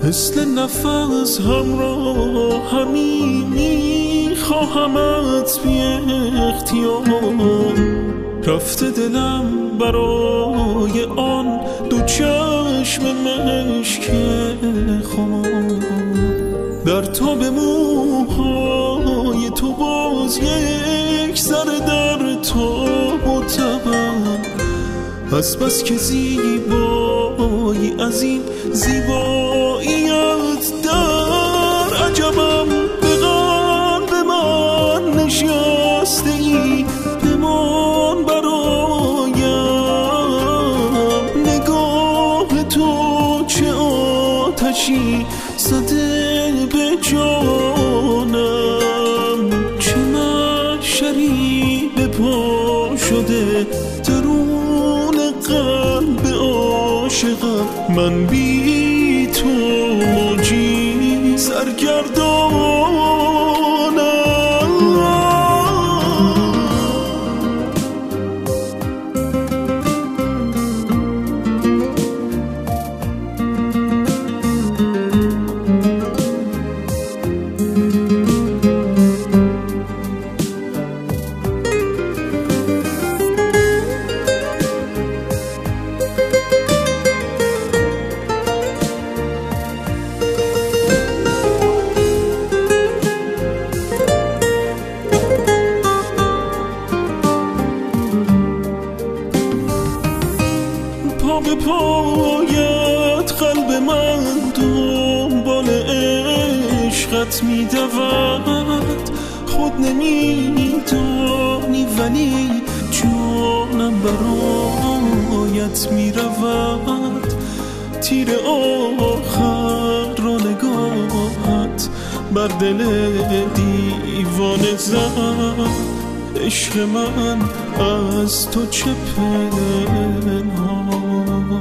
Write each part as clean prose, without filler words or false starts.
مثل نفس همراه همی میخواهمت بی اختیار، رفته دلم برای آن دو چشم مشک خمار. در تاب موهای تو باز یک ذره در تاب و تبم، از بس که زیبایی از این زیباییت در عجبم. به قلب من نشسته ای بمان برایم، نگاه تو چه آتشی زده به جانم، چه محشری به پا شده درون قلب عاشقم. من بی تو موجی سرگردانم. پا به پایت قلب من دنبال عشقت میدود، خود نمیدانی ولی جانم برایت میرود. تیر آخر را نگاهت بر دل دیوانه زد، عشق من از تو چه پنهان.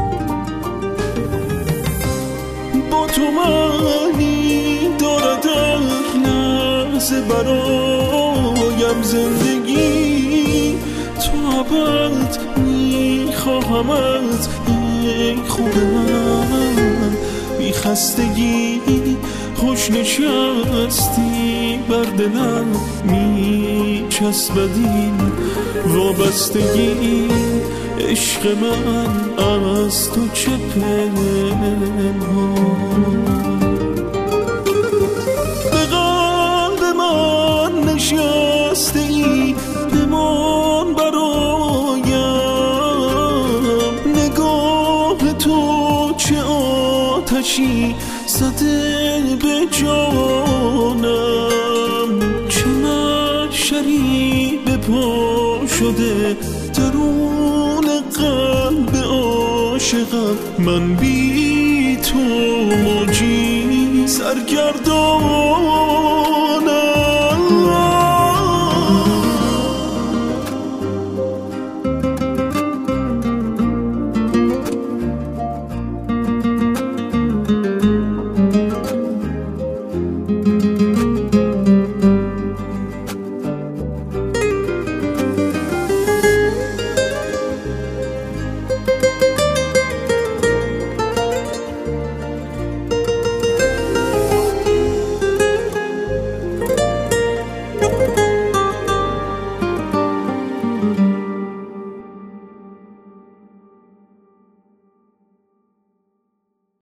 با تو معنی دارد در لحظه برایم زندگی، تو ابد میخواهمت ای خوب من. بی خستگی خوش نشستی بر دلم میچسبد این وابستگی، عشق من از تو چه پنهان. به قلب من نشسته ای بمان برایم، نگاه تو چه آتشی زده به جانم، چه محشری به پا شده درون قلب عاشقم. من بی تو موجی سرگردان.